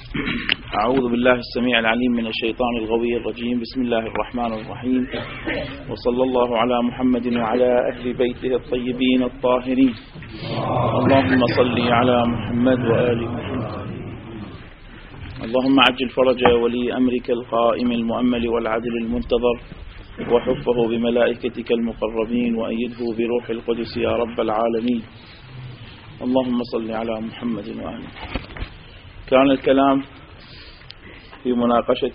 أعوذ بالله السميع العليم من الشيطان الغوي الرجيم. بسم الله الرحمن الرحيم، وصلى الله على محمد وعلى أهل بيته الطيبين الطاهرين. اللهم صل على محمد وآل محمد. اللهم عجل فرج ولي أمرك القائم المؤمل والعدل المنتظر، وحفه بملائكتك المقربين، وأيده بروح القدس يا رب العالمين. اللهم صل على محمد وآله. كان الكلام في مناقشة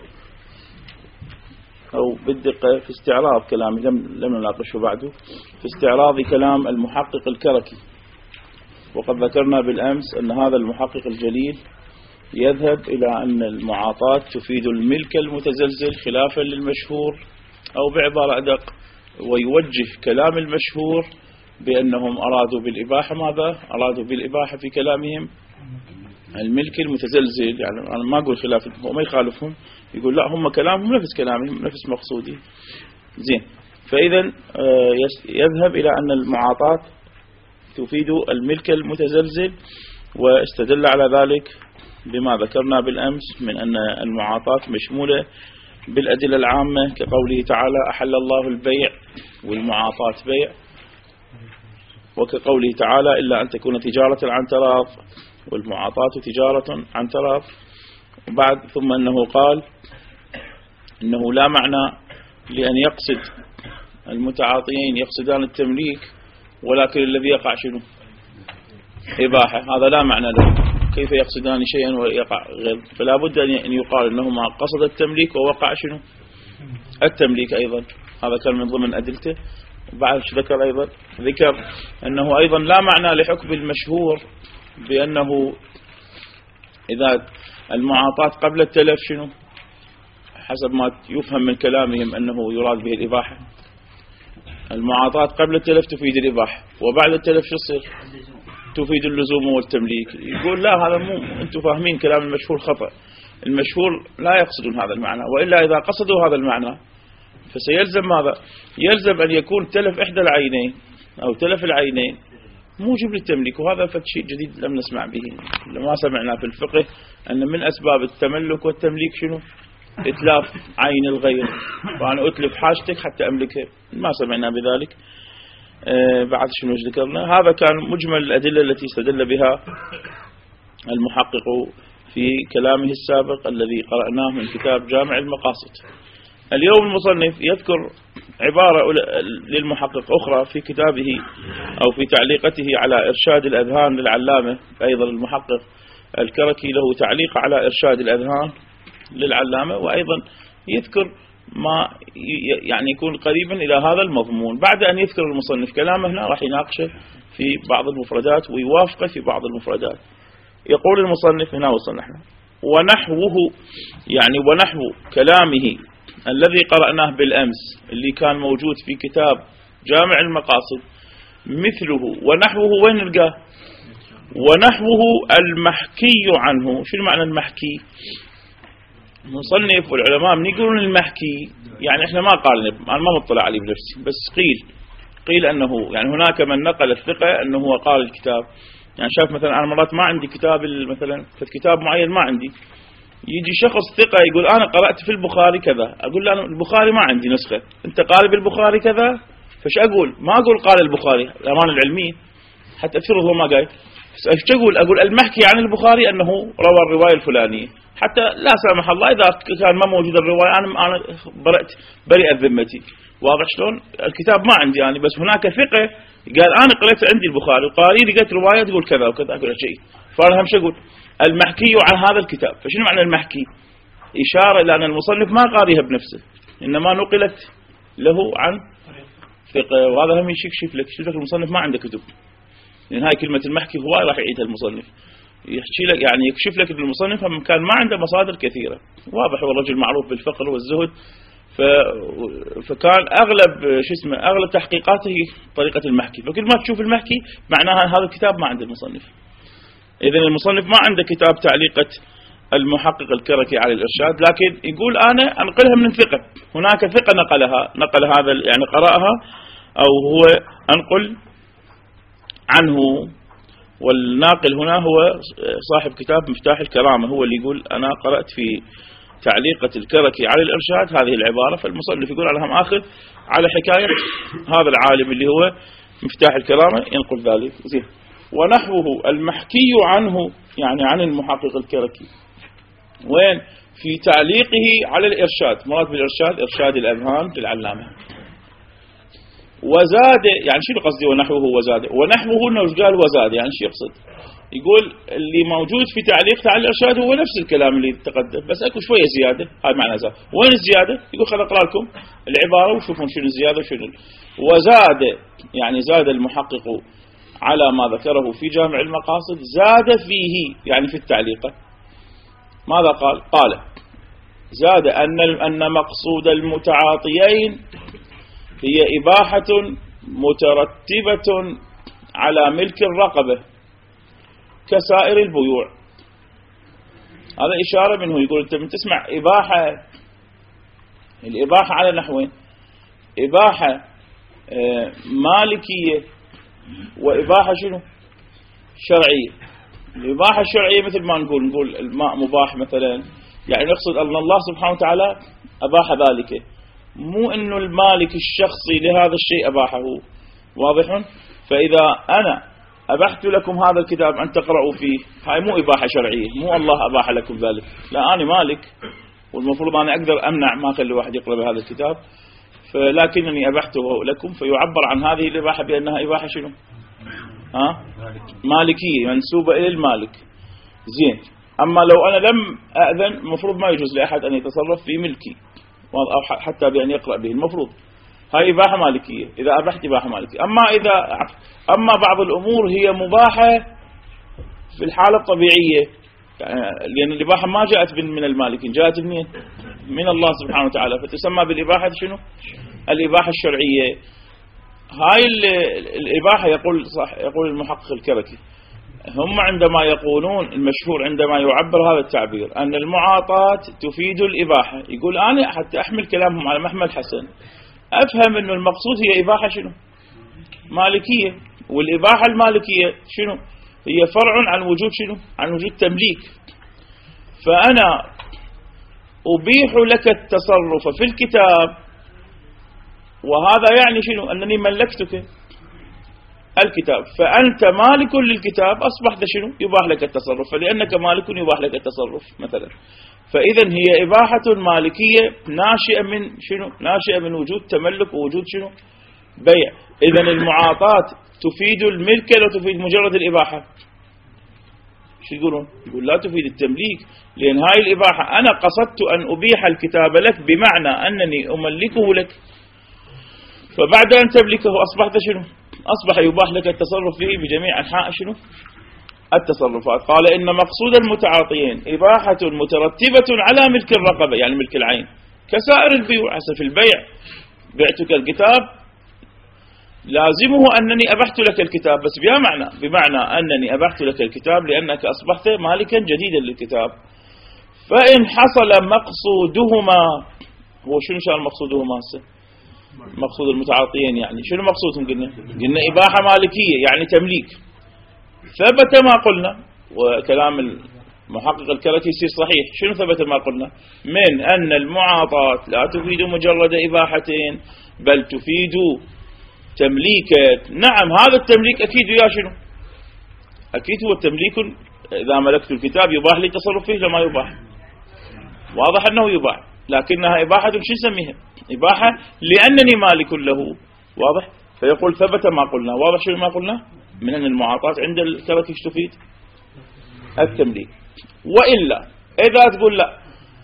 أو بالدقة في استعراض كلامي، لم نناقشه بعده، في استعراض كلام المحقق الكركي. وقد ذكرنا بالأمس أن هذا المحقق الجليل يذهب إلى أن المعاطاة تفيد الملك المتزلزل خلافا للمشهور، أو بعبارة أدق ويوجه كلام المشهور بأنهم أرادوا بالإباحة. ماذا أرادوا بالإباحة في كلامهم؟ الملك المتزلزل. يعني أنا ما أقول خلافهم وما يخالفهم، يقول لا، هم كلامهم نفس كلامهم نفس مقصودي. زين، فإذا يذهب إلى أن المعاطاة تفيد الملك المتزلزل، واستدل على ذلك بما ذكرنا بالأمس من أن المعاطاة مشمولة بالأدلة العامة، كقوله تعالى أحل الله البيع والمعاطاة بيع، وكقوله تعالى إلا أن تكون تجارة عن تراض، والمعاطاة تجارة عن تراض. وبعد ثم أنه قال إنه لا معنى لأن يقصد المتعاطيين يقصدان التمليك، ولكن الذي يقع شنو؟ إباحة. هذا لا معنى له. كيف يقصدان شيئا ويقع غير؟ فلا بد أن يقال أنهما قصد التمليك ووقع شنو؟ التمليك أيضا. هذا كان من ضمن أدلته. وبعد ذكر أيضا أنه أيضا لا معنى لحكم المشهور بأنه إذا المعاطاة قبل التلف شنو؟ حسب ما يفهم من كلامهم أنه يراد به الإباحة. المعاطاة قبل التلف تفيد الإباحة، وبعد التلف شو يصير؟ تفيد اللزوم والتمليك. يقول لا، هذا مو، أنتم فاهمين كلام المشهور خطأ. المشهور لا يقصدون هذا المعنى، وإلا إذا قصدوا هذا المعنى فسيلزم ماذا؟ يلزم أن يكون تلف إحدى العينين أو تلف العينين موجب للتمليك. وهذا شيء جديد لم نسمع به، لما سمعنا في الفقه أن من أسباب التملك والتمليك شنو؟ إتلاف عين الغير، وأنا أتلف حاجتك حتى أملكها. ما سمعنا بذلك. بعد شنو ذكرنا؟ هذا كان مجمل الأدلة التي استدل بها المحقق في كلامه السابق الذي قرأناه من كتاب جامع المقاصد. اليوم المصنف يذكر عبارة للمحقق أخرى في كتابه أو في تعليقته على إرشاد الأذهان للعلامة. أيضا المحقق الكركي له تعليق على إرشاد الأذهان للعلامة، وأيضا يذكر ما يعني يكون قريبا إلى هذا المضمون. بعد أن يذكر المصنف كلامه هنا راح يناقشه في بعض المفردات ويوافقه في بعض المفردات. يقول المصنف هنا وصلنا ونحوه، يعني ونحو كلامه الذي قرأناه بالأمس اللي كان موجود في كتاب جامع المقاصد مثله. ونحوه وين نلقاه؟ ونحوه المحكي عنه. شو معنى المحكي؟ المصنف والعلماء من يقولون المحكي، يعني احنا ما قالنا، انا ما مطلع عليه بنفسي، بس قيل انه يعني هناك من نقل الثقة انه هو قال الكتاب. يعني شاف مثلا انا مرات ما عندي كتاب مثلا في كتاب معين ما عندي، يجي شخص ثقة يقول أنا قرأت في البخاري كذا، أقول له أنا البخاري ما عندي نسخة، أنت قارئ بالبخاري كذا، فش أقول؟ ما أقول قال البخاري الأمانة العلمية حتى أفرض هو ما قال، فش أقول المحكي عن البخاري أنه روى الرواية الفلانية، حتى لا سامح الله إذا كان ما موجود الرواية أنا برئت ذمتي. واضح شلون؟ الكتاب ما عندي أنا، بس هناك ثقة قال أنا قرأت عندي البخاري وقارئ لقيت رواية تقول كذا وكذا، أقول شيء، فأنا هم شو أقول؟ المحكي عن هذا الكتاب. فشنو معنى المحكي؟ إشارة إلى أن المصنف ما قاريها بنفسه، إنما نقلت له عن ثقة. وهذا هم يكشف لك المصنف ما عنده كتب، لأن هاي كلمة المحكي هو راح يعيدها المصنف، يحكي لك يعني يكشف لك أن المصنف كان ما عنده مصادر كثيرة. واضح، هو الرجل معروف بالفقر والزهد، فكان أغلب تحقيقاته طريقة المحكي. فكل ما تشوف المحكي معناها هذا الكتاب ما عند المصنف. إذن المصنف ما عنده كتاب تعليقة المحقق الكركي على الإرشاد، لكن يقول أنا أنقلها من ثقة، هناك ثقة نقل هذا يعني قرأها، أو هو أنقل عنه والناقل هنا هو صاحب كتاب مفتاح الكرامة، هو اللي يقول أنا قرأت في تعليقة الكركي على الإرشاد هذه العبارة، فالمصنف يقول على مآخذ على حكاية هذا العالم اللي هو مفتاح الكرامة ينقل ذلك. زين. ونحوه المحكي عنه يعني عن المحقق الكركي وين؟ في تعليقه على الإرشاد. مراد بالإرشاد إرشاد الأذهان للعلامة. وزاد يعني شنو قصدي ونحوه وزاد؟ ونحوه انه قال وزاد يعني شو يقصد؟ يقول اللي موجود في تعليق على الإرشاد هو نفس الكلام اللي تقدم بس اكو شويه زياده. هاي معنى زاد. وين الزياده؟ يقول خليني اقرا لكم العباره وشوفون شنو الزياده وشنو. وزاد يعني زاد المحقق على ما ذكره في جامع المقاصد، زاد فيه يعني في التعليق. ماذا قال؟ قال زاد أن مقصود المتعاطيين هي إباحة مترتبة على ملك الرقبة كسائر البيوع. هذا إشارة منه. يقول أنت من تسمع إباحة، الإباحة على نحوين: إباحة مالكية وإباحة شنو؟ شرعية. الإباحة الشرعية مثل ما نقول الماء مباح مثلا، يعني نقصد أن الله سبحانه وتعالى أباح ذلك، مو أنه المالك الشخصي لهذا الشيء أباحه. واضح؟ فإذا أنا أبحت لكم هذا الكتاب أن تقرأوا فيه، هاي مو إباحة شرعية، مو الله أباح لكم ذلك، لا أنا مالك والمفروض أنا أقدر أمنع ما أخلي واحد يقرأ بهذا الكتاب، فلكنني أبحته لكم. فيعبر عن هذه الإباحة بأنها إباحة شنو؟ مالكية منسوبة إلى المالك. زين. أما لو أنا لم أأذن المفروض ما يجوز لأحد أن يتصرف في ملكي أو حتى بأن يقرأ به، المفروض هاي إباحة مالكية إذا أبحت إباحة مالكية. أما بعض الأمور هي مباحة في الحالة الطبيعية، لأن الإباحة ما جاءت من المالك، جاءت من الله سبحانه وتعالى، فتسمى بالإباحة شنو؟ الإباحة الشرعية. هاي الإباحة يقول المحقق الكركي هم عندما يقولون المشهور عندما يعبر هذا التعبير أن المعاطاة تفيد الإباحة، يقول أنا حتى أحمل كلامهم على محمل حسن أفهم أنه المقصود هي إباحة شنو؟ مالكية. والإباحة المالكية شنو؟ هي فرع عن وجود شنو؟ عن وجود تمليك. فأنا أبيح لك التصرف في الكتاب، وهذا يعني شنو؟ أنني ملكتك الكتاب، فأنت مالك للكتاب، أصبحت شنو؟ يباح لك التصرف، فلأنك مالك يباح لك التصرف مثلا. فإذا هي إباحة مالكية ناشئة من شنو؟ ناشئة من وجود تملك ووجود شنو؟ بيع. إذا المعاطاة تفيد الملك لا تفيد مجرد الإباحة. شو يقولون؟ يقول لا تفيد التمليك، لأن هاي الإباحة أنا قصدت أن أبيح الكتاب لك بمعنى أنني أملكه لك، فبعد أن تملكه أصبحت شنو؟ أصبح يباح لك التصرف فيه بجميع أنحاء شنو؟ التصرفات. قال إن مقصود المتعاطيين إباحة مترتبة على ملك الرقبة يعني ملك العين كسائر البيوع. هسه في البيع بعتك الكتاب لازمه أنني أبحت لك الكتاب، بس بمعنى أنني أبحت لك الكتاب لأنك أصبحت مالكا جديدا للكتاب. فإن حصل مقصودهما، هو شنو شان مقصودهما هسه؟ مقصود المتعاطيين يعني شنو مقصودهم؟ قلنا إباحة مالكية يعني تمليك. ثبت ما قلنا، وكلام المحقق الكركي يصير صحيح. شنو ثبت ما قلنا؟ من أن المعاطاة لا تفيد مجرد إباحتين بل تفيد تمليك. نعم هذا التمليك أكيد ويا شنو؟ أكيد هو التمليك. إذا ملكت الكتاب يباح لي تصرف فيه لما يباح، واضح أنه يباح، لكنها إباحة شو نسميها؟ إباحة لأنني مالك له. واضح؟ فيقول ثبت ما قلنا. واضح شنو ما قلنا؟ من أن المعاطاة عند الكركي تفيد التمليك. وإلا إذا تقول لا،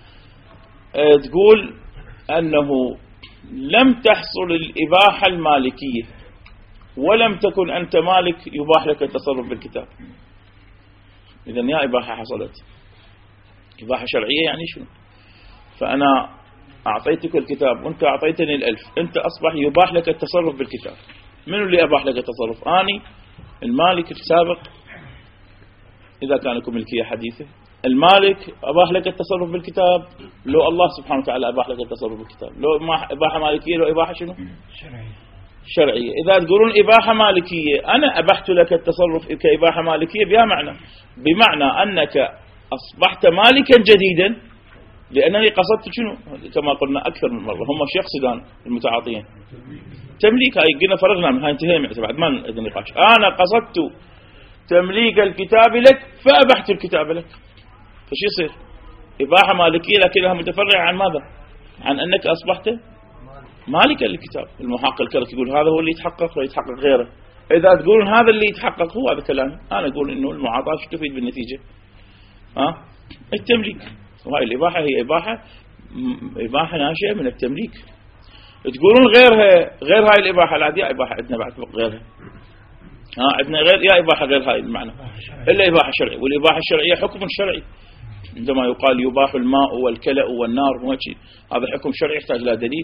تقول أنه لم تحصل الإباحة المالكية ولم تكن أنت مالك يباح لك التصرف بالكتاب، إذن يا إباحة حصلت إباحة شرعية يعني شنو؟ فأنا أعطيتك الكتاب وأنت أعطيتني الألف، أنت أصبح يباح لك التصرف بالكتاب. من اللي أباح لك التصرف؟ أني المالك السابق إذا كان لكم ملكية حديثة. المالك أباح لك التصرف بالكتاب لو الله سبحانه وتعالى أباح لك التصرف بالكتاب. لو إباحة مالكية لو إباحة شنو؟ شرعية. إذا تقولون إباحة مالكية، أنا أبحت لك التصرف كإباحة مالكية بها معنى، بمعنى أنك أصبحت مالكا جديدا، لأنني قصدت شنو كما قلنا أكثر من مرة، هم ايش يقصدان المتعاطيين؟ تمليك. هاي قلنا فرغنا من هاي، انتهينا بعد ما النقاش. أنا قصدت تمليك الكتاب لك فأبحت الكتاب لك، فش يصير؟ إباحة مالكية لكنها متفرعة عن ماذا؟ عن أنك أصبحت مالكا للكتاب. المحقق الكرك يقول هذا هو اللي يتحقق ويتحقق غيره. إذا تقولون هذا اللي يتحقق هو هذا كلام، أنا أقول إنه المعاطاة شو تفيد بالنتيجة؟ التمليك. وهاي الإباحة هي إباحة ناشئة من التمليك. تقولون غير هاي الإباحة العادية، إباحة عندنا بعد غيرها. عندنا غير يا إباحة غير هاي المعنى، إلا إباحة شرعية. والإباحة الشرعية حكم شرعي، عندما يقال يباح الماء والكلأ والنار هذا حكم شرعي يحتاج إلى دليل.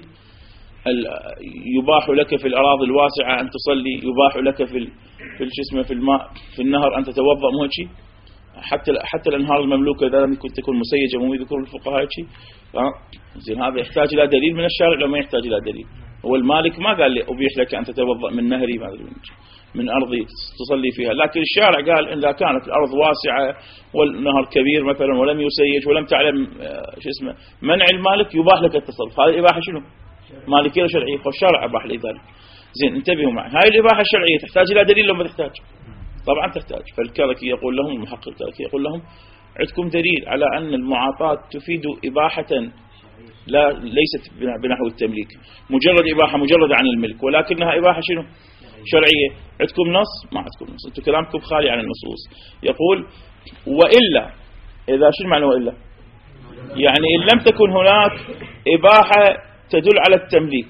يباح لك في الأراضي الواسعة أن تصلي، يباح لك في الماء في النهر أن تتوضأ، مو شيء. حتى الأنهار المملوكة إذا لم تكن مسيجة، مو يذكر الفقهاء شيء. زين هذا يحتاج إلى دليل من الشارع لو ما يحتاج إلى دليل. هو المالك ما قال لي أبيح لك أن تتوضأ من نهري من أرضي تصلي فيها، لكن الشارع قال إن إذا كانت الأرض واسعة والنهر كبير مثلا ولم يسيج ولم تعلم منع المالك، يباح لك التصرف. هذه الإباحة شنو؟ مالكية وشرعية، والشرع أباح لي ذلك. زين انتبهوا معي، هاي الإباحة الشرعية تحتاج إلى دليل لو ما تحتاج؟ طبعا تحتاج. فالكركي يقول لهم، المحقق الكركي يقول لهم عندكم دليل على أن المعاطاة تفيد إباحة ليست بنحو التمليك، مجرد إباحة مجرد عن الملك، ولكنها إباحة شنو؟ شرعية. عندكم نص؟ ما عندكم نص، أنتم كلامكم خالي عن النصوص. يقول وإلا، إذا شو المعنى وإلا؟ يعني إن لم تكن هناك إباحة تدل على التمليك،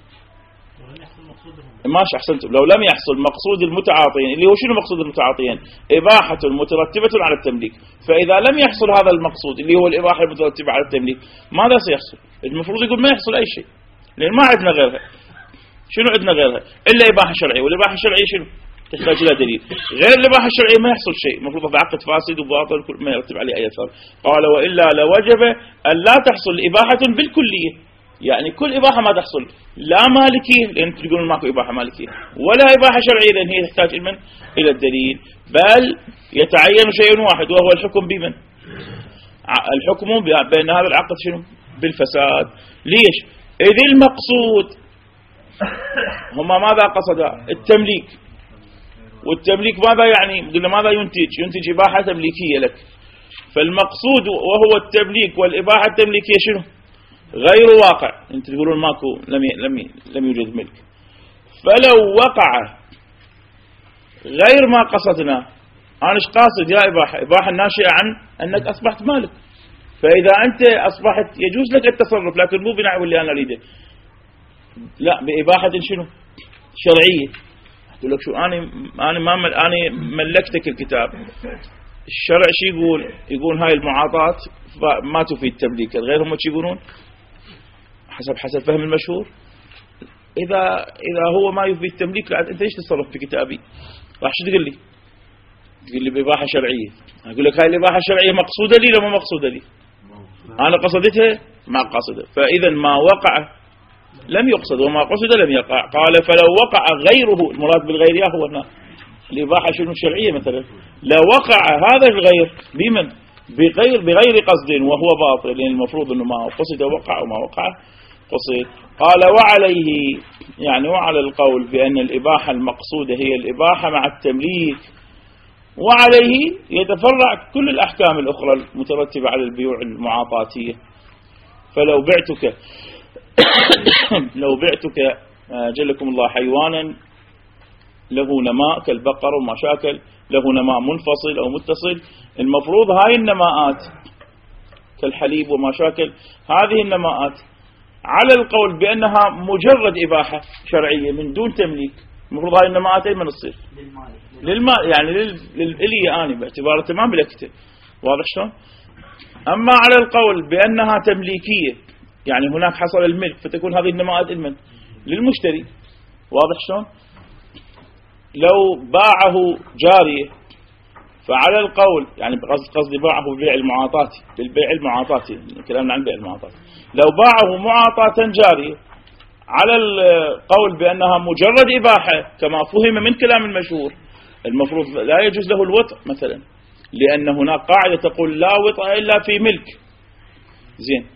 ماشي أحسنتم، لو لم يحصل مقصود المتعاطيين، اللي هو شنو مقصود المتعاطيين؟ إباحة مترتبة على التمليك. فإذا لم يحصل هذا المقصود اللي هو الإباحة المترتبة على التمليك، ماذا سيحصل؟ المفروض يقول ما يحصل أي شيء، لأن ما عندنا غيرها. شنو عندنا غيرها؟ إلا إباحة شرعية، والإباحة الشرعية شنو؟ تحتاج إلى دليل. غير الإباحة الشرعية ما يحصل شيء، المفروض هذا عقد فاسد وباطل ما يرتب عليه أي أثر. قال وإلا لوجب أن لا تحصل إباحة بالكلية، يعني كل إباحة ما تحصل، لا مالكية لأن تقولون ماكو إباحة مالكية، ولا إباحة شرعية لأن هي تحتاج إلى الدليل، بل يتعين شيء واحد وهو الحكم بمن؟ الحكم بأن هذا العقد شنو؟ بالفساد. ليش؟ إذ المقصود هما ماذا قصدا؟ التمليك. والتمليك ماذا يعني؟ قلنا ماذا ينتج إباحة تمليكية لك. فالمقصود وهو التمليك والإباحة التمليكية شنو؟ غير واقع. انت تقولون ماكو، لم يوجد ملك. فلو وقع غير ما قصدنا، أنا ايش قاصد يا إباحة ناشئة عن أنك أصبحت مالك. فإذا أنت أصبحت يجوز لك التصرف، لكن مو بنحو اللي أنا أريده، لا بإباحة شنو؟ شرعية. أقول لك شو، أنا ملكتك الكتاب. الشرع شو يقول هاي المعاطاة ما تفيد تمليك. غير هم شو يقولون حسب فهم المشهور، إذا هو ما يفيد تمليك، لا أنت ليش تتصرف في كتابي؟ راح شو تقول لي؟ تقول لي بإباحة شرعية. أقول لك هاي الإباحة الشرعية مقصودة لي لو ما مقصودة لي؟ أنا قصدتها ما قصدها. فإذا ما وقع لم يقصد وما قصد لم يقع. قال فلو وقع غيره، المراد بالغير هو هنا الإباحة شنو شرعية مثلا، لو وقع هذا الغير بمن؟ بغير قصد وهو باطل، لأن المفروض أنه ما قصد وقع وما وقع قصد. قال وعليه، يعني وعلى القول بأن الإباحة المقصودة هي الإباحة مع التمليك، وعليه يتفرع كل الأحكام الأخرى المترتبة على البيوع المعاطاتية. فلو بعتك جلكم الله حيوانا له نماء كالبقر وما شاكل، له نماء منفصل أو متصل، المفروض هاي النماءات كالحليب وما شاكل، هذه النماءات على القول بأنها مجرد إباحة شرعية من دون تمليك، المفروض هاي النماءات أيمن تصير؟ للمال، يعني للإلي آني باعتبار تمام بلكته. واضح شلون؟ أما على القول بأنها تمليكية، يعني هناك حصل الملك، فتكون هذه النماءات للمشتري. واضح شلون؟ لو باعه جارية، فعلى القول يعني قصدي باعه ببيع المعاطاتي، بالبيع المعاطاتي، كلامنا عن بيع المعاطاتي، لو باعه معاطاة جارية على القول بأنها مجرد إباحة كما فهم من كلام المشهور، المفروض لا يجوز له الوطء مثلا، لأن هناك قاعدة تقول لا وطء إلا في ملك. زين،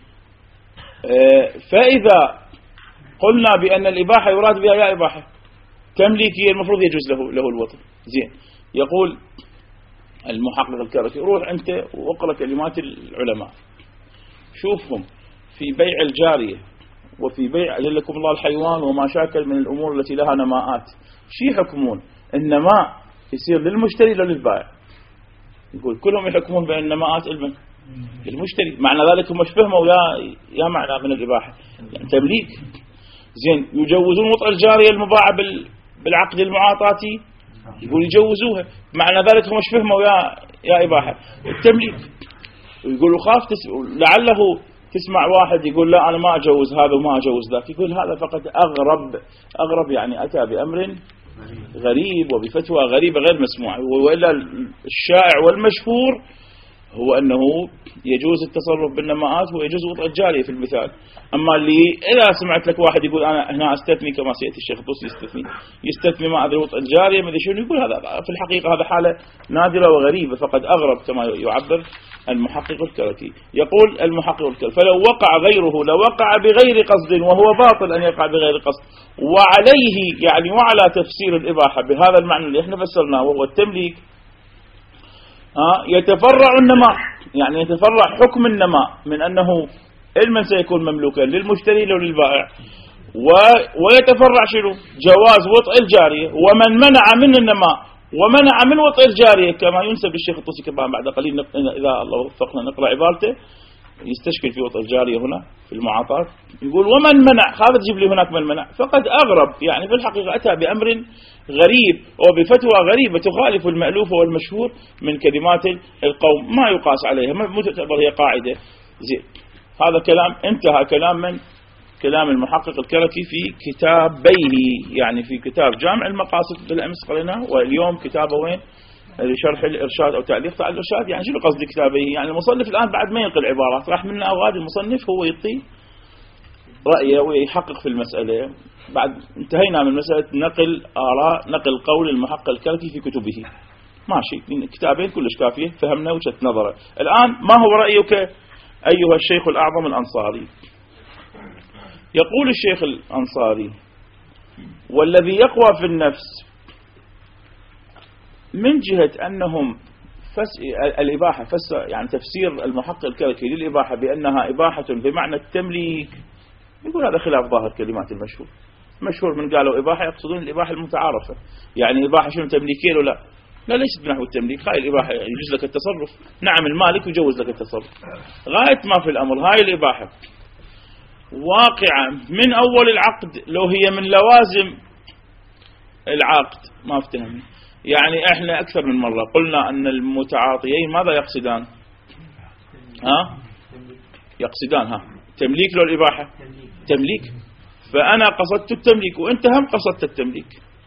فإذا قلنا بأن الإباحة يراد بها يا إباحة تمليكية المفروض يجوز له الوطء. زين، يقول المحقق الكركي روح أنت واقرأ كلمات العلماء، شوفهم في بيع الجارية وفي بيع أجلكم الله الحيوان وما شاكل من الأمور التي لها نماءات، شي يحكمون؟ النماء يصير للمشتري لو للبائع؟ يقول كلهم يحكمون بأن النماءات للمشتري، معنى ذلك هم فهموا يا معنى من الإباحة يعني تمليك. زين، يجوزون وطء الجارية المباعة بالعقد المعاطاتي، يقول يجوزوها، معنى ذلك هم فهموا يا إباحة التمليك. ويقولوا خاف لعله تسمع واحد يقول لا أنا ما أجوز هذا وما أجوز ذاك، يقول هذا فقط أغرب يعني أتى بأمر غريب وبفتوى غريبة غير مسموعة. وإلا الشائع والمشهور هو أنه يجوز التصرف بالنماءات ويجوز وطء الجارية في المثال. أما اللي إذا سمعت لك واحد يقول أنا هنا أستثني كما سيأتي الشيخ الطوسي يستثني ما أدري وطء الجارية ما شنو، يقول هذا في الحقيقة هذا حالة نادرة وغريبة فقد أغرب كما يعبر المحقق الكركي. يقول المحقق الكركي فلو وقع غيره لوقع بغير قصد وهو باطل أن يقع بغير قصد، وعليه يعني وعلى تفسير الإباحة بهذا المعنى اللي احنا فسرناه وهو التمليك يتفرع النماء، يعني يتفرع حكم النماء من أنه علما سيكون مملوكا للمشتري لو للبائع، ويتفرع شنو؟ جواز وطء الجارية، ومن منع من النماء ومنع من وطء الجارية كما ينسب للشيخ الطوسي كما بعد قليل إذا الله وفقنا نقرأ عبارته يستشكل في وطء الجارية هنا في المعاطات، يقول ومن منع، هذا تجيب لي هناك من منع، فقد أغرب يعني في الحقيقة أتى بأمر غريب وبفتوى غريبة تخالف المألوف والمشهور من كلمات القوم ما يقاس عليها، مو تعتبر هي قاعدة. زين، هذا كلام انتهى كلام من كلام المحقق الكركي في كتابيه، يعني في كتاب جامع المقاصد بالأمس قريناه، واليوم كتابه وين؟ لشرح الإرشاد أو تعليق على الإرشاد. يعني شنو قصد كتابه؟ يعني المصنف الآن بعد ما ينقل عبارات راح من أوغاد المصنف هو يعطي رأيه ويحقق في المسألة. بعد انتهينا من مسألة نقل آراء نقل قول المحقق الكركي في كتبه، ماشي، كتابين كلش كافية، فهمنا وجهة نظره. الآن ما هو رأيك أيها الشيخ الأعظم الأنصاري؟ يقول الشيخ الأنصاري والذي يقوى في النفس من جهة أنهم الإباحة يعني تفسير المحقق الكركي للإباحة بأنها إباحة بمعنى التمليك، يقول هذا خلاف ظاهر كلمات المشهور. مشهور من قالوا إباحة يقصدون الإباحة المتعارفة، يعني إباحة شنو تمليكية ولا لا؟ ليست بنحو التمليك، هاي الإباحة يجوز لك التصرف، نعم المالك يجوز لك التصرف، غاية ما في الأمر هاي الإباحة واقعة من أول العقد لو هي من لوازم العقد ما افتهمني. يعني احنا أكثر من مرة قلنا أن المتعاطيين ماذا يقصدان؟ يقصدان تمليك لو الإباحة تمليك، فأنا قصدت التمليك وأنت هم قصدت التمليك،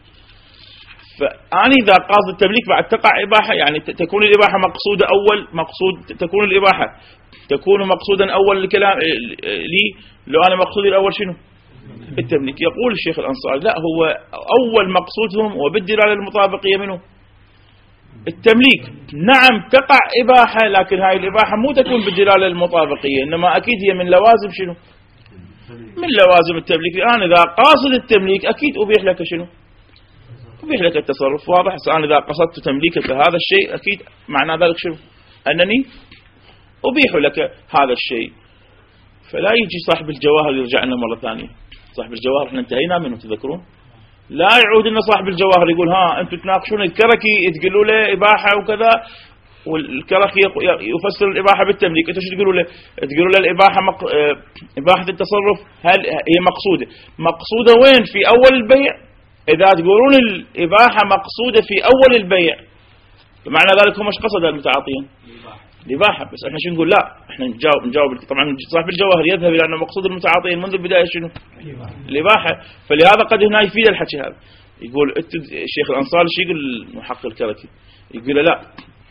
فأنا إذا قصد التمليك بعد تقع إباحة، يعني تكون الإباحة مقصودة تكون الإباحة تكون مقصودا أول الكلام لي لو أنا مقصودي الأول شنو؟ التمليك. يقول الشيخ الأنصاري لا، هو أول مقصودهم وبالدلالة المطابقية منه التمليك. نعم تقع إباحة، لكن هاي الإباحة مو تكون بالدلالة المطابقية، إنما أكيد هي من لوازم شنو؟ من لوازم التمليك. الآن إذا قاصد التمليك أكيد أبيح لك شنو؟ أبيح لك التصرف، واضح؟ الآن إذا قصدت تمليكك هذا الشيء أكيد معنى ذلك شنو؟ أنني أبيح لك هذا الشيء. فلا يجي صاحب الجواهر يرجع لنا مرة ثانية، صاحب الجواهر احنا انتهينا منه تذكرون، لا يعود لنا صاحب الجواهر يقول انتم تناقشون الكركي تقولوا له إباحة وكذا، والكركي يفسر الإباحة بالتمليك، انتم شو تقولوا له؟ تقولوا له الإباحة إباحة التصرف هل هي مقصودة وين؟ في أول البيع. إذا تقولون الإباحة مقصودة في أول البيع معنى ذلك هم ايش قصد المتعاطين؟ الإباحة. بس احنا شو نقول؟ لا، احنا نجاوب طبعا صاحب الجواهر يذهب إلى أن مقصود المتعاطين منذ البداية شنو؟ الإباحة. فلهذا قد هنا يفيد الحكي هذا. يقول الشيخ الأنصاري شو يقول المحقق الكركي؟ يقول لا،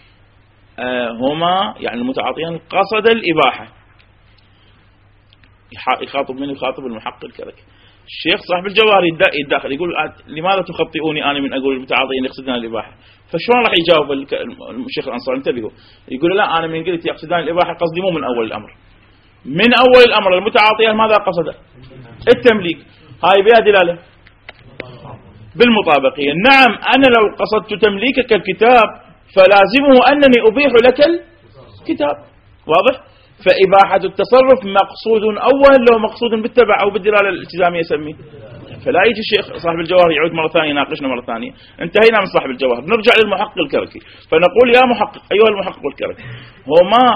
هما يعني المتعاطيان قصد الإباحة. يخاطب من يخاطب المحقق الكركي، الشيخ صاحب الجواهر يتداخل يقول لماذا تخطئوني أنا من أقول المتعاطيين يقصدون الإباحة؟ فشلون راح يجاوب الشيخ الأنصاري؟ انتبهوا، يقول لا أنا من قلت يقصدون الإباحة قصدي مو من أول الأمر. من أول الأمر المتعاطيان ماذا قصد؟ التمليك. هاي بها دلالة بالمطابقية. نعم أنا لو قصدت تمليكك الكتاب فلازمه أنني أبيح لك الكتاب، واضح؟ فإباحة التصرف مقصود أول له مقصود بالتبع أو بالدلالة الالتزامية يسميه. فلا يجي الشيخ صاحب الجواهر يعود مرة ثانية يناقشنا مرة ثانية. انتهينا من صاحب الجواهر، نرجع للمحقق الكركي فنقول يا محقق أيها المحقق الكركي، هما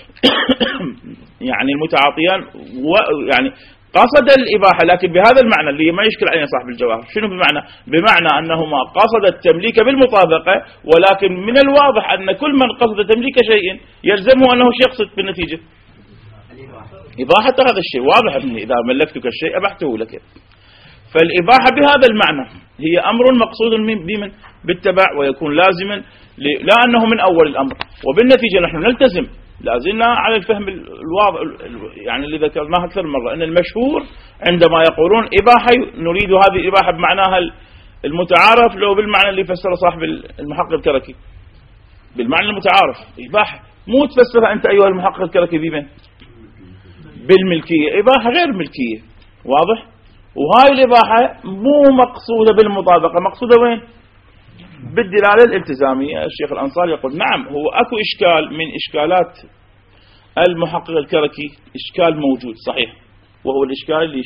يعني المتعاطيان يعني قصد الإباحة لكن بهذا المعنى اللي ما يشكل علينا صاحب الجواهر. شنو بمعنى أنهما قصد التمليك بالمطابقة، ولكن من الواضح أن كل من قصد تمليك شيء يلزمه أنه يقصد بالنتيجة إباحة هذا الشيء. واضح أني إذا ملكتك الشيء أبحته لك. فالإباحة بهذا المعنى هي أمر مقصود بمن بالتبع ويكون لازما لا أنه من أول الأمر، وبالنتيجة نحن نلتزم لازلنا على الفهم الواضح يعني اللي ذكرناه أكثر مرة، أن المشهور عندما يقولون إباحة نريد هذه الإباحة بمعناها المتعارف، لو بالمعنى اللي فسر صاحب المحقق الكركي بالمعنى المتعارف إباحة، مو تفسرها أنت أيها المحقق الكركي بمن؟ بالملكية. إباحة غير ملكية، واضح؟ وهاي الإباحة مو مقصودة بالمطابقة، مقصودة وين؟ بالدلالة الالتزامية. الشيخ الأنصاري يقول نعم هو أكو إشكال من إشكالات المحقق الكركي، إشكال موجود صحيح، وهو الإشكال اللي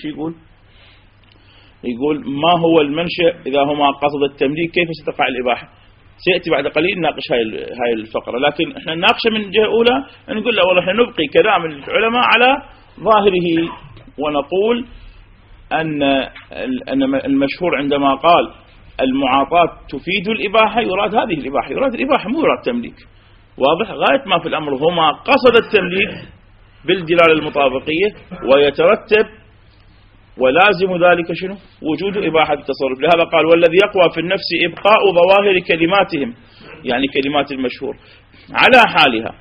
يقول ما هو المنشأ إذا هما قصد التمليك كيف ستقع الإباحة؟ سيأتي بعد قليل نناقش هاي الفقرة، لكن احنا نناقشه من جهة أولى نقول له والله احنا نبقي كلام العلماء على ظاهره، ونقول أن المشهور عندما قال المعاطاة تفيد الإباحة يراد هذه الإباحة، يراد الإباحة مو يراد تمليك، واضح؟ غاية ما في الأمر هما قصد التمليك بالدلالة المطابقية، ويترتب ولازم ذلك شنو؟ وجود إباحة التصرف. لهذا قال والذي يقوى في النفس إبقاء ظواهر كلماتهم، يعني كلمات المشهور على حالها،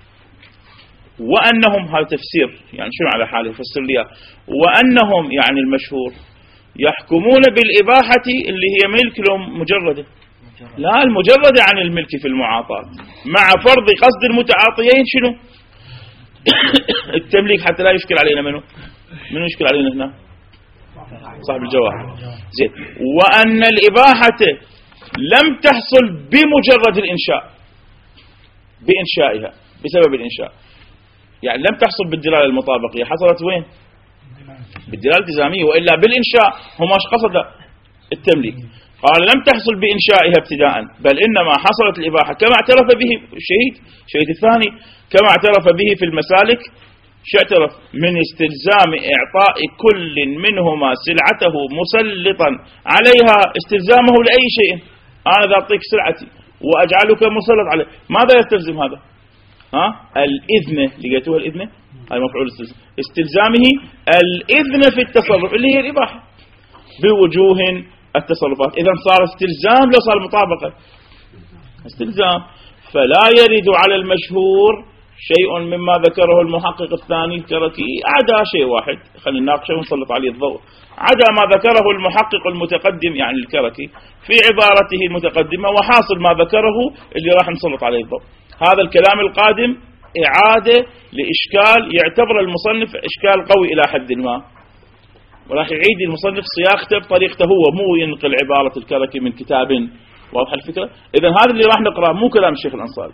وأنهم هذا تفسير يعني شنو على حالها فسر لي، وأنهم يعني المشهور يحكمون بالإباحة اللي هي ملك لهم مجردة، لا المجردة عن الملك في المعاطاة، مع فرض قصد المتعاطيين شنو؟ التمليك حتى لا يشكل علينا منو يشكل علينا هنا؟ صاحب الجواهر. زين. وأن الإباحة لم تحصل بمجرد الإنشاء بإنشائها بسبب الإنشاء، يعني لم تحصل بالدلالة المطابقية، حصلت وين؟ بالدلالة الالتزامية، وإلا بالإنشاء هم ايش قصد التمليك؟ قال لم تحصل بإنشائها ابتداء، بل إنما حصلت الإباحة كما اعترف به الشهيد الثاني، كما اعترف به في المسالك. شو اعترف؟ من استلزام إعطاء كل منهما سلعته مسلطا عليها استلزامه لأي شيء. أنا إذا أعطيك سلعتي وأجعلك مسلط عليه، ماذا يستلزم هذا؟ الإذن، لقيتوها الإذن؟ هاي مفعول استلزامه الإذن في التصرف اللي هي الإباحة بوجوه التصرفات. إذا صار استلزام لو صار مطابقة استلزام. فلا يرد على المشهور شيء مما ذكره المحقق الثاني الكركي عدا شيء واحد، خلينا نناقشه ونسلط عليه الضوء، عدا ما ذكره المحقق المتقدم يعني الكركي في عبارته المتقدمة، وحاصل ما ذكره اللي راح نسلط عليه الضوء. هذا الكلام القادم إعادة لإشكال يعتبر المصنف إشكال قوي إلى حد ما، وراح يعيد المصنف صياغته بطريقته هو، مو ينقل عبارة الكركي من كتاب. واضح الفكرة؟ إذن هذا اللي راح نقرأه مو كلام الشيخ الأنصاري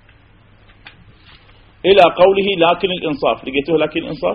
إلى قوله لكن الإنصاف. لقيته لكن الإنصاف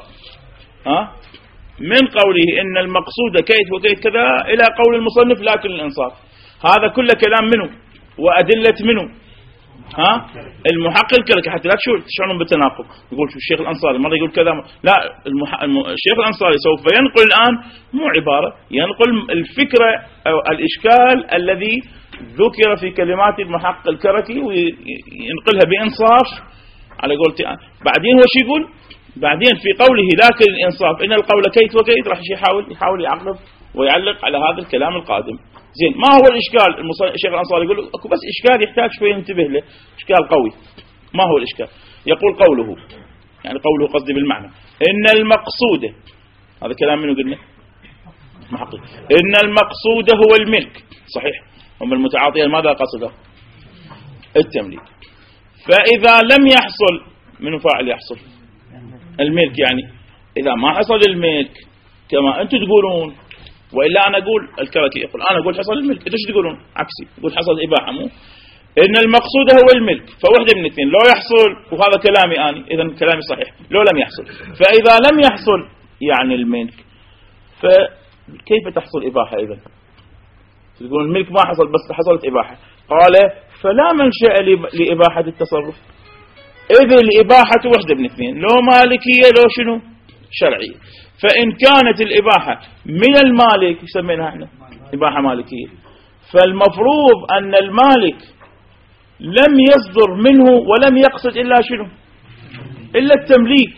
من قوله إن المقصود كيت وكيت كذا إلى قول المصنف لكن الإنصاف. هذا كله كلام منه وأدلة منه المحقق الكركي، حتى لا تشعرون بالتناقض. يقول شو الشيخ الأنصاري مرة يقول كذا، لا الشيخ الأنصاري سوف ينقل الآن مو عبارة، ينقل الفكرة أو الإشكال الذي ذكر في كلمات المحقق الكركي وينقلها بإنصاف على قولتي. بعدين هو شو يقول؟ بعدين في قوله لكن الإنصاف إن القول كيت وكيت راح يحاول يعقب ويعلق على هذا الكلام القادم. زين، ما هو الإشكال؟ الشيخ الأنصاري يقول أكو بس إشكال يحتاج شوية ننتبه له، إشكال قوي. ما هو الإشكال؟ يقول قوله، يعني قوله قصدي بالمعنى إن المقصود، هذا كلام منه قلنا محقق. إن المقصود هو الملك، صحيح، هم المتعاطيان ماذا قصده؟ التمليك. فإذا لم يحصل، من فاعل يحصل؟ الملك. يعني إذا ما حصل الملك كما أنتم تقولون، وإلا أنا أقول الكركي يقول أنا أقول حصل الملك، أنتم شو تقولون؟ عكسي، يقول حصل إباحة. مو إن المقصود هو الملك، فوحدة من اثنين، لو يحصل، وهذا كلامي أنا، إذا كلامي صحيح، لو لم يحصل. فإذا لم يحصل يعني الملك، فكيف تحصل إباحة؟ إذا تقول الملك ما حصل بس حصلت إباحة. قال فلا منشأ لإباحة التصرف، إذ الإباحة وحدة من اثنين، لو مالكية لو شنو شرعية. فإن كانت الإباحة من المالك يسمينها احنا إباحة مالكية، فالمفروض أن المالك لم يصدر منه ولم يقصد إلا شنو؟ إلا التمليك.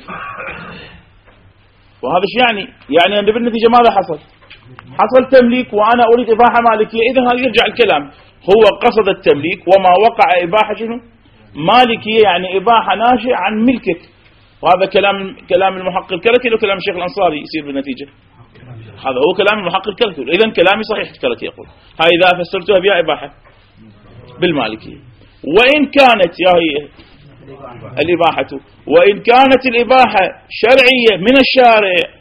وهذا ايش يعني أن بالنتيجة ماذا حصل؟ حصل تمليك وأنا أريد إباحة مالكية. إذن هذا يرجع الكلام، هو قصد التمليك وما وقع إباحة شنو؟ مالكية، يعني إباحة ناشئة عن ملكك. وهذا كلام المحقق الكركي وكلام الشيخ الأنصاري يصير بالنتيجة. هذا هو كلام المحقق الكركي. إذن كلامي صحيح. الكركي يقول هاي إذا فسرتها بها إباحة بالمالكية. وإن كانت هي الإباحة، وإن كانت الإباحة شرعية من الشارع،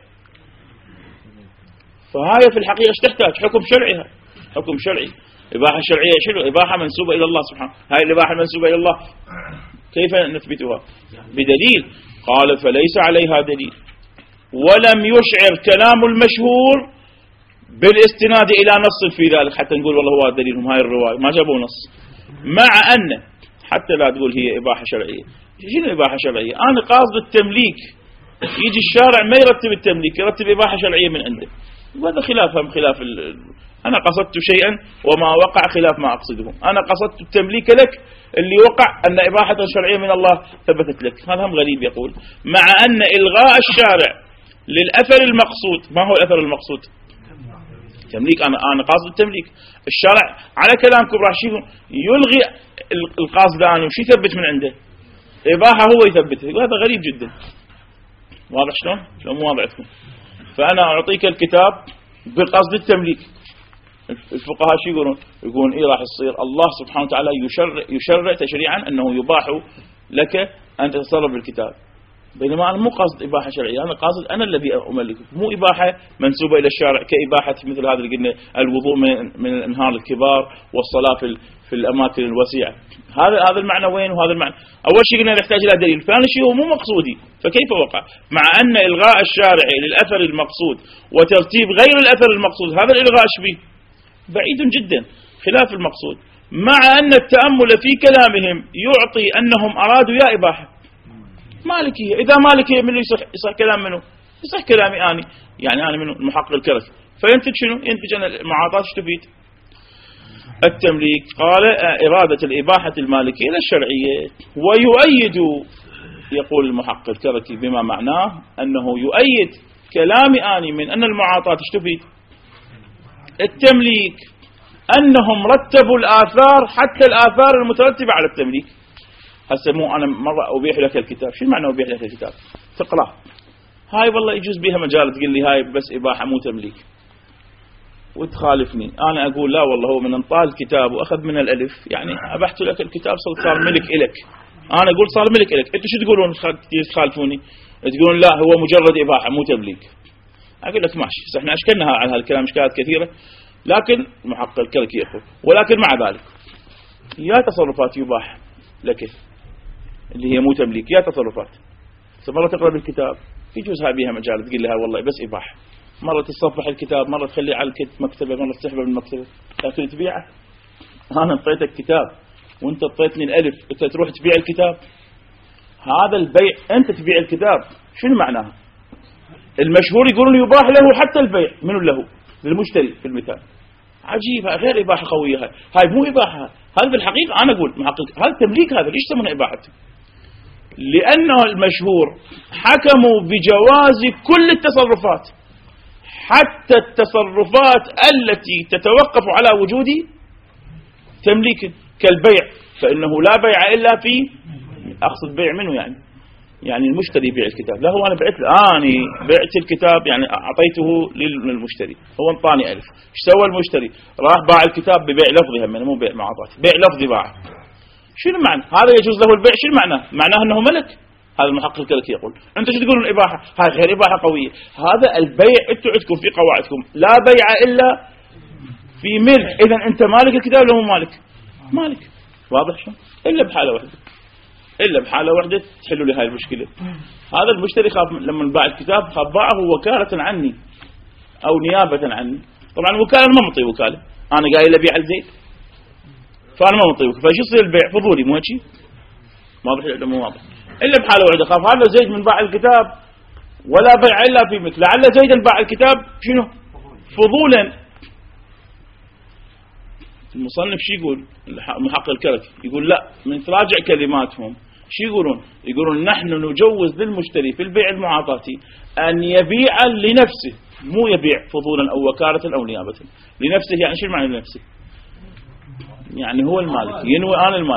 فهاي في الحقيقة تحتاج حكم شرعي. حكم شرعي. إباحة شرعية شنو؟ إباحة منسوبة إلى الله سبحانه. هاي الإباحة المنسوبة إلى الله كيف نثبتها؟ بدليل. قال فليس عليها دليل، ولم يشعر كلام المشهور بالاستناد إلى نص في ذلك حتى نقول والله هو دليلهم. هاي الرواية ما جابوا نص، مع أن حتى لا تقول هي إباحة شرعية. شنو إباحة شرعية؟ أنا قاصد التمليك، يجي الشارع ما يرتب التمليك، يرتب إباحة شرعية من عنده. وهذا خلافهم خلاف أنا قصدت شيئا وما وقع خلاف ما أقصده. أنا قصدت التمليك لك، اللي وقع أن إباحة شرعية من الله ثبتت لك. هذا هم غريب يقول، مع أن إلغاء الشارع للأثر المقصود. ما هو الأثر المقصود؟ تمليك. أنا قاصد التمليك. الشارع على كلامكم راح يلغي القاصد عنه، وش يثبت من عنده؟ إباحة هو يثبتها. وهذا غريب جدا. واضح شلون؟ لو مو واضح لكم. فأنا أعطيك الكتاب بقصد التمليك. الفقهاء شو يقولون؟ يقولون إيه راح يصير الله سبحانه وتعالى يشرع تشريعا أنه يباح لك أن تتصرف بالكتاب، بينما أنا مو قصد إباحة شرعية، أنا قاصد أنا الذي أملكه، مو إباحة منسوبة إلى الشارع كإباحة مثل هذا اللي قلنا الوضوء من الأنهار الكبار والصلاة في الأماكن الوسيعة. هذا المعنى وين؟ وهذا المعنى أول شيء قلنا نحتاج إلى دليل، ثاني شيء هو مو مقصودي، فكيف وقع؟ مع أن إلغاء الشارع للأثر المقصود وترتيب غير الأثر المقصود، هذا الإلغاء شبيه بعيد جدا خلاف المقصود، مع أن التأمل في كلامهم يعطي أنهم أرادوا يا إباحة مالكية. إذا مالكية منه يصح كلام منه؟ يصح كلامي أنا، يعني أنا منه المحقق الكركي. فينتج شنو؟ ينتج أن المعاطاة تفيد التمليك. قال إرادة الإباحة المالكية إلى الشرعية. ويؤيد، يقول المحقق الكركي بما معناه أنه يؤيد كلامي أنا من أن المعاطاة تفيد التمليك، أنهم رتبوا الآثار حتى الآثار المترتبة على التمليك. هسه مو أنا مرة أبيح لك الكتاب، شو معنى أبيح لك الكتاب؟ تقرأ هاي والله يجوز بها مجال تقول لي هاي بس إباحة مو تمليك وتخالفني. أنا أقول لا والله هو من انطال الكتاب وأخذ من الألف، يعني أبحت لك الكتاب صار ملك إلك. أنا أقول صار ملك إلك، أنتوا شو تقولون تخالفوني؟ تقولون لا هو مجرد إباحة مو تمليك. أقول لك ماشي، احنا أشكلنا على هالكلام إشكالات كثيرة، لكن محقق الكركي يقول ولكن مع ذلك يا تصرفات يباح لك اللي هي مو تمليك، يا تصرفات مرة تقرأ بالكتاب يجوز هاي بيها مجال تقول لها والله بس إباحة، مرة تصفح الكتاب، مرة تخليه على المكتبة، مرة تسحبه من المكتبة، لكن تبيعه. أنا أعطيتك كتاب وأنت أعطيتني الألف، أنت تروح تبيع الكتاب. هذا البيع أنت تبيع الكتاب شنو معناها؟ المشهور يقولون يباح له حتى البيع، منو له؟ للمشتري في المثال. عجيب، غير إباحة قوية هاي مو إباحة، هذا بالحقيقة أنا أقول محقق هذا تمليك، هذا ليش يسمونه إباحة؟ لأنه المشهور حكموا بجواز كل التصرفات حتى التصرفات التي تتوقف على وجود تمليك كالبيع، فإنه لا بيع إلا في أقصد بيع منه يعني يعني المشتري يبيع الكتاب، لا هو أنا بعت الكتاب، يعني أعطيته للمشتري، هو انطاني 1000. ايش سوى المشتري؟ راح باع الكتاب ببيع لفظي، هم مو بيع معاطات، بيع لفظي باعه. شنو معنى هذا؟ يجوز له البيع. شنو معناه أنه ملك. هذا المحقق الكلكي يقول. أنتم شو تقولون الإباحة؟ هاي غير إباحة قوية. هذا البيع أنتم عندكم في قواعدكم لا بيع إلا في ملك. إذا أنت مالك الكتاب ولا مو مالك؟ مالك. واضح شو؟ إلا بحالة واحدة تحلوا لي هاي المشكلة. هذا المشتري خاف لما باع الكتاب، خاف باعه وكالة عني أو نيابة عني. طبعا الوكالة ما معطي وكالة، أنا قايل أبيع الزيت فأنا ما معطي وكالة، فشو يصير البيع فضولي مو هيك؟ واضح ولا مو واضح؟ إلا بحالة واحدة، خاف هذا زيد من باع الكتاب ولا بيع إلا في مثل، لعل زيدا باع الكتاب شنو؟ فضولا. المصنف شو يقول؟ المحقق الكلكي يقول لا، من تراجع كلماتهم شو يقولون نحن نجوز للمشتري في البيع المعاطاتي أن يبيع لنفسه، مو يبيع فضولا أو وكالة أو نيابة. لنفسه يعني شو المعنى لنفسه؟ يعني هو المالك، ينوي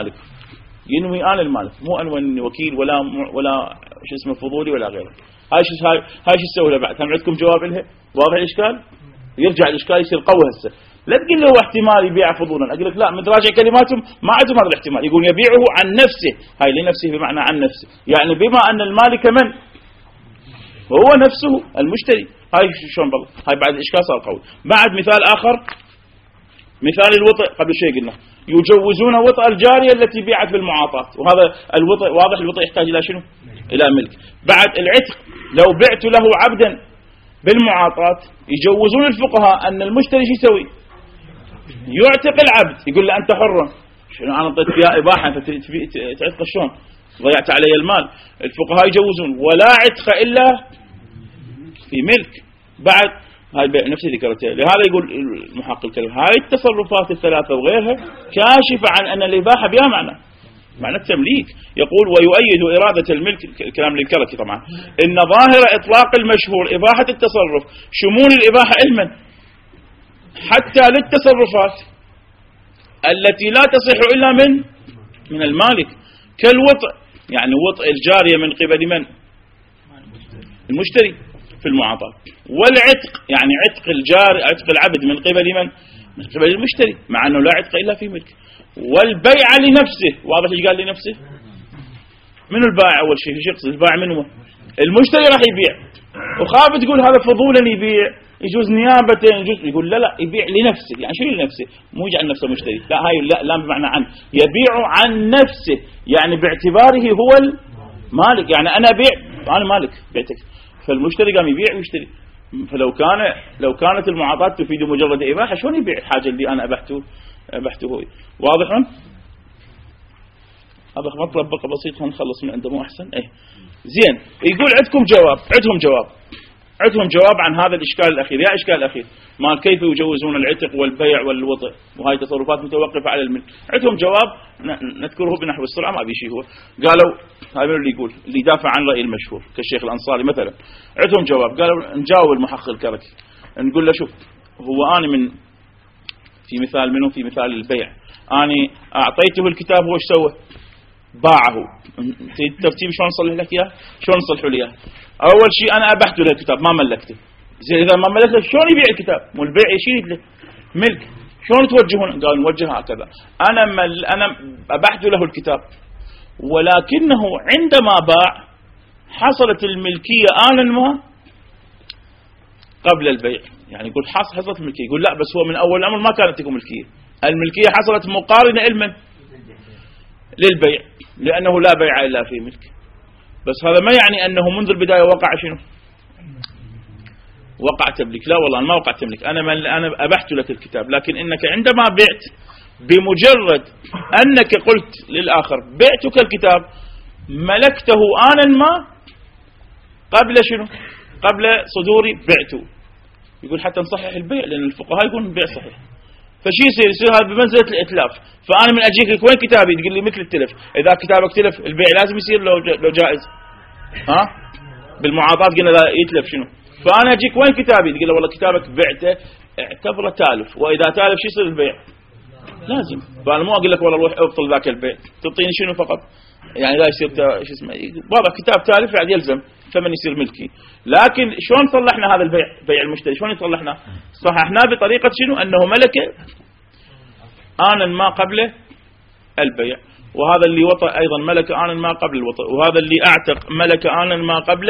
أنا المالك، مو أنوي وكيل ولا شو اسمه فضولي ولا غيره. هاي شو تسوي له بعد؟ هم عندكم جواب لها؟ واضح الإشكال؟ يرجع الإشكال يصير قوي هسه. لا تقول له احتمال يبيع فضولا، اقول لك لا، من تراجع كلماتهم ما عندهم هذا الاحتمال. يقول يبيعه عن نفسه، هاي لنفسه بمعنى عن نفسه، يعني بما ان المالك من هو نفسه المشتري. هاي شلون بالله؟ هاي بعد الاشكال صار قوي. بعد مثال اخر، مثال الوطء. قبل شيء قلنا يجوزون وطء الجارية التي بيعت بالمعاطاة، وهذا الوطء واضح، الوطء يحتاج الى شنو؟ الى ملك. بعد العتق، لو بعت له عبدا بالمعاطاة يجوزون الفقهاء ان المشتري شو يسوي؟ يعتق العبد، يقول له أنت حر. شنو أنا أعطيت فيها إباحة، أنت تعتق شلون؟ ضيعت علي المال. الفقهاء يجوزون ولا عتق إلا في ملك. بعد هاي نفس ذكرتها. لهذا يقول المحقق الكلام هاي التصرفات الثلاثة وغيرها كاشفة عن أن الإباحة بها معنى التمليك. يقول ويؤيد إرادة الملك، الكلام للكلكي طبعا، إن ظاهر إطلاق المشهور إباحة التصرف شمول الإباحة علما حتى للتصرفات التي لا تصح إلا من المالك، كالوطء، يعني وطء الجارية من قبل من؟ المشتري في المعاطاة. والعتق يعني عتق العبد من قبل من؟ من قبل المشتري، مع أنه لا عتق إلا في ملك. والبيع لنفسه، واضح ايش قال لنفسه؟ من البائع أول شيء؟ ايش يقصد البائع؟ من هو؟ المشتري راح يبيع، وخاف تقول هذا فضولا يبيع، يجوز نيابة، يقول لا يبيع لنفسه. يعني شو لنفسه؟ مو يجعل نفسه مشتري، لا، هاي لا بمعنى عن، يبيع عن نفسه، يعني باعتباره هو المالك. يعني أنا أبيع، أنا مالك بيعتك، فالمشتري قام يبيع ويشتري. لو كانت المعاطاة تفيد مجرد إباحة، شلون يبيع الحاجة اللي أنا أبحته هو؟ واضح؟ هذا مطلب بقى بسيط، هنخلص من عنده مو أحسن؟ زين. يقول عندهم جواب عن هذا الإشكال الأخير. يا إشكال الأخير ما كيف يجوزون العتق والبيع والوطء وهاي تصرفات متوقفة على الملك؟ عندهم جواب نذكره بنحو السرعة، ما بيشي. هو قالوا هاي من اللي يقول، اللي يدافع عن رأي المشهور كالشيخ الأنصاري مثلا. عندهم جواب، قالوا نجاوب المحقق الكلكي، نقول له شوف، هو أنا من في مثال البيع، أنا أعطيته الكتاب، هو ايش سوى؟ باعه. ترتيب شلون نصلح لك إياه؟ شلون نصلحه لي إياه؟ أول شيء أنا أبحت له الكتاب، ما ملكته. زين، إذا ما ملكته شلون يبيع الكتاب؟ والبيع يشيل له ملك. شلون توجهون؟ قال نوجه هكذا، أنا أبحت له الكتاب، ولكنه عندما باع حصلت الملكية آنا ما قبل البيع. يعني يقول حصلت الملكية، يقول لا، بس هو من أول الأمر ما كانت تكون ملكية، الملكية حصلت مقارنة علما للبيع، لأنه لا بيع إلا في ملك. بس هذا ما يعني أنه منذ البداية وقع شنو؟ وقع تملك. لا والله أنا ما وقع تملك، أنا أبحت لك الكتاب، لكن إنك عندما بعت، بمجرد أنك قلت للآخر بعتك الكتاب، ملكته آنا ما قبل شنو؟ قبل صدور بعته. يقول حتى نصحح البيع، لأن الفقهاء يقولون البيع صحيح. فشي يصير هذا بمنزلة الإتلاف. فأنا من أجيك لك وين كتابي؟ تقول لي مثل التلف. إذا كتابك تلف البيع لازم يصير لو جائز. بالمعاطاة قلنا لا يتلف شنو؟ فأنا أجيك وين كتابي؟ تقول له والله كتابك بعته، اعتبره تالف، وإذا تالف شو يصير البيع؟ لازم. فأنا مو أقول لك والله روح ابطل ذاك البيع، تعطيني شنو فقط؟ يعني لا يصير شو اسمه واضح كتاب تالف يعني يلزم ثمن يصير ملكي. لكن شلون صلحنا هذا البيع، بيع المشتري شلون صلحنا؟ صححناه بطريقة شنو؟ أنه ملك آنا ما قبل البيع، وهذا اللي وطأ أيضا ملك آنا ما قبل الوطأ، وهذا اللي أعتق ملك آنا ما قبل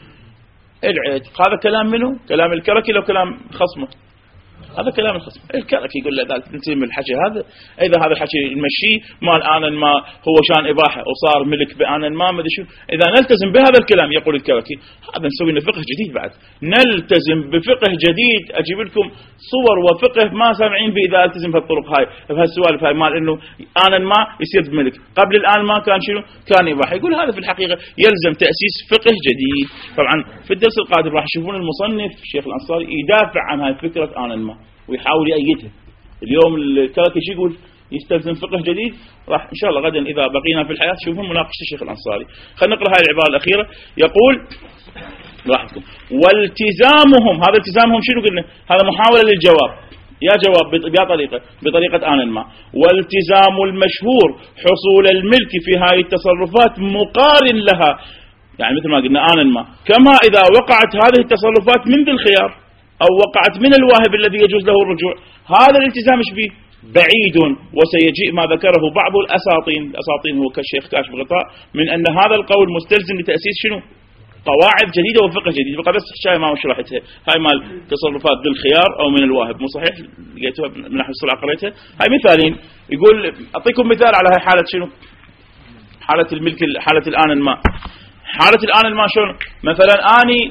العتق. هذا كلام منه؟ كلام الكركي لو كلام خصمه؟ هذا كلام الخصم. الكركي يقول له إذا نتم الحكي هذا، إذا هذا الحكي نمشيه مال آنا ما هو شان إباحة وصار ملك بآنا ما مدري شو، إذا نلتزم بهذا الكلام يقول الكركي هذا نسوي لنا فقه جديد بعد، نلتزم بفقه جديد. أجيب لكم صور وفقه ما سامعين به إذا التزم بهالطرق هاي بهالسوالف هاي مال إنه آنا ما يصير ملك قبل الآن ما كان شنو؟ كان إباحة. يقول هذا في الحقيقة يلزم تأسيس فقه جديد. طبعا في الدرس القادم راح تشوفون المصنف الشيخ الأنصاري يدافع عن هاي فكرة آنا ما ويحاول يأيدها. اليوم الكركي يقول يستلزم فقه جديد، راح إن شاء الله غدا إذا بقينا في الحياة تشوفون مناقشة الشيخ الأنصاري. خلينا نقرأ هاي العبارة الأخيرة. يقول لاحظكم والتزامهم، هذا التزامهم شنو قلنا؟ هذا محاولة للجواب، يا جواب بطريقة آنا ما. والتزام المشهور حصول الملك في هاي التصرفات مقارن لها، يعني مثل ما قلنا آنا ما، كما إذا وقعت هذه التصرفات من ذي الخيار أو وقعت من الواهب الذي يجوز له الرجوع. هذا الالتزام ايش بيه؟ بعيد. وسيجيء ما ذكره بعض الأساطين هو كالشيخ كاشف غطاء من أن هذا القول مستلزم لتأسيس شنو؟ قواعد جديدة وفقه جديد. بقى بس شاي ما شرحتها هاي مال تصرفات ذي الخيار أو من الواهب، مو صحيح؟ لقيتوها من نحو السرعة قريتها. هاي مثالين. يقول أعطيكم مثال على هاي حالة شنو؟ حالة الملك، حالة الآن الماء. حالة الآن الماء شلون؟ مثلا أني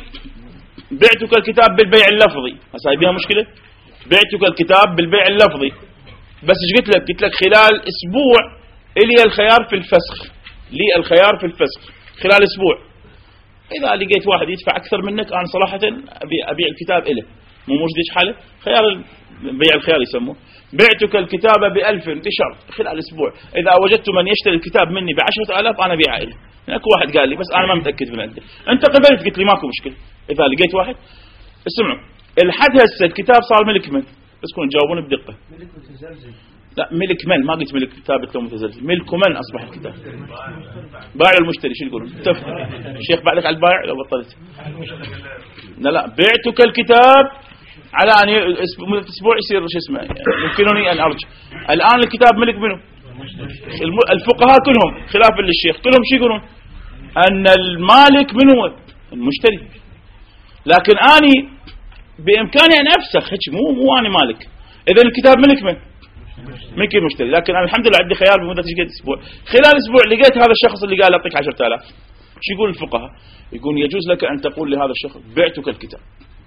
بعتك الكتاب بالبيع اللفظي، هسه بيها مشكلة. بعتك الكتاب بالبيع اللفظي، بس ايش قلت لك؟ قلت لك خلال اسبوع لي الخيار في الفسخ، لي الخيار في الفسخ خلال اسبوع. اذا لقيت واحد يدفع اكثر منك انا صراحة ابيع الكتاب له، مو موجود حاله خيار بيع الخيار يسموه. بعتك الكتاب ب1000 بشرط خلال اسبوع اذا وجدت من يشتري الكتاب مني ب10,000 انا ابيعه له. اكو واحد قال لي بس انا ما متاكد من عنده، انت قبلت قلت لي ماكو مشكله. اذا لقيت واحد اسمعوا الحد هسه الكتاب صار ملك من؟ بس كونوا تجاوبون بدقه. ملك متزلزل. لا ملك من، ما قلت ملك ثابت لو متزلزل، ملك من اصبح الكتاب؟ بايع المشتري. شو يقولون؟ الشيخ بعدك على البائع لو بطلت. لا بعتك الكتاب على ان اسبوع يصير شو اسمه يمكنني ان ارجع. الان الكتاب ملك منه؟ الفقهاء كلهم خلافا للشيخ كلهم شو يقولون؟ ان المالك من هو؟ المشتري. لكن اني بامكاني ان افسخ هيك، مو انا مالك. اذا الكتاب ملك من؟ ملك المشتري. لكن انا الحمد لله عندي خيار بمده اسبوع. خلال اسبوع لقيت هذا الشخص اللي قال اعطيك 10,000. شو يقول الفقهاء؟ يقول يجوز لك ان تقول لهذا الشخص بعتك الكتاب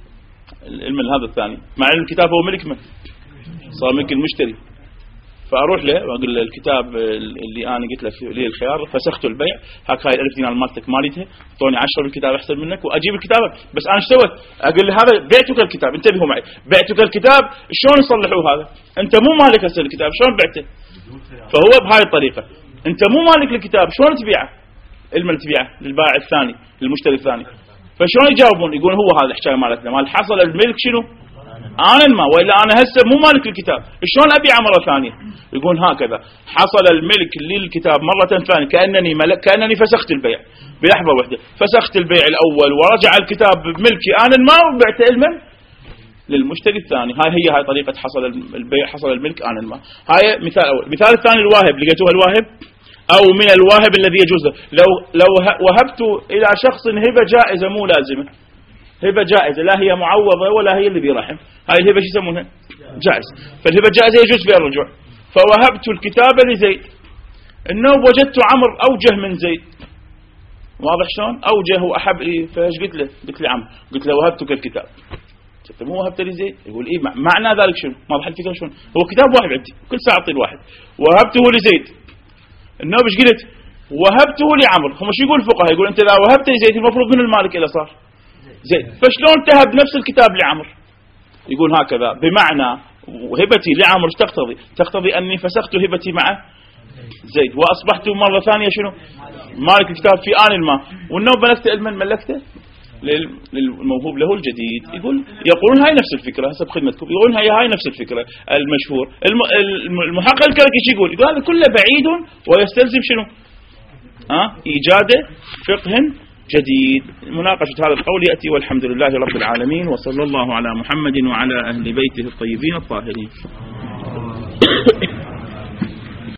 المن هذا الثاني، مع ان الكتاب هو ملك من؟ صار ملك المشتري. فاروح له واقول له الكتاب اللي انا قلت له لي الخيار فسخت البيع، هاك هاي 1000 دينار مالتك مالتها، اعطوني 10 بالكتاب احسن منك واجيب الكتاب. بس انا ايش سويت؟ اقول له هذا بعتك الكتاب، انتبهوا معي، بعتك الكتاب شلون يصلحوا هذا؟ انت مو مالك هسه الكتاب، شلون بعته؟ فهو بهاي الطريقه، انت مو مالك الكتاب شلون تبيعه؟ المن تبيعه للبائع الثاني للمشتري الثاني. فشلون يجاوبون؟ يقولون هو هذا الحكايه مالتنا مال حصل الملك شنو؟ آنا ما، وإلا أنا هسه مو مالك الكتاب شلون أبيعه مرة ثانية؟ يقول هكذا حصل الملك للكتاب مرة ثانية كأنني ملك، كأنني فسخت البيع بلحظة واحدة، فسخت البيع الأول ورجع الكتاب بملكي آنا ما وبعته المن للمشتري الثاني. هاي طريقة حصل البيع، حصل الملك آنا ما. هاي مثال أول. مثال الثاني الواهب، لقيتوها الواهب أو من الواهب الذي يجوز له. لو وهبت إلى شخص هبة جائزة مو لازمة، هبة جائزة لا هي معوضة ولا هي الذي رحم، هاي الهبة شو يسمونها؟ جائز. فالهبة جائزة يجوز فيها الرجوع. فوهبت الكتاب لزيد، النوب وجدت عمر أوجه من زيد، واضح شلون؟ أوجه وأحب لي، فايش قلت له؟ قلت له عمر، قلت له وهبتك الكتاب. قلت مو وهبت لي زيد؟ يقول إيه معنى ذلك شنو؟ ما ضحك الفكرة شلون؟ هو كتاب واحد عندي كل ساعة أعطي الواحد، وهبته لزيد. النوب ايش قلت؟ وهبته لعمر. هم شو يقول الفقهاء؟ يقول أنت إذا وهبت لزيد المفروض من المالك إلى صار زيد، فشلون تهب نفس الكتاب لعمر؟ يقول هكذا بمعنى هبتي لعمر تقتضي أني فسخت هبتي مع زيد وأصبحت مرة ثانية شنو؟ مالك الكتاب في آن الماء. والنوب ملكته للموهوب له الجديد. يقولون هاي نفس الفكرة هسه بخدمتكم، يقولون هاي نفس الفكرة المشهور. المحقق الكركي يقول هذا كله بعيد ويستلزم شنو؟ إيجاد فقه جديد. مناقشة هذا القول يأتي والحمد لله رب العالمين، وصلى الله على محمد وعلى أهل بيته الطيبين الطاهرين.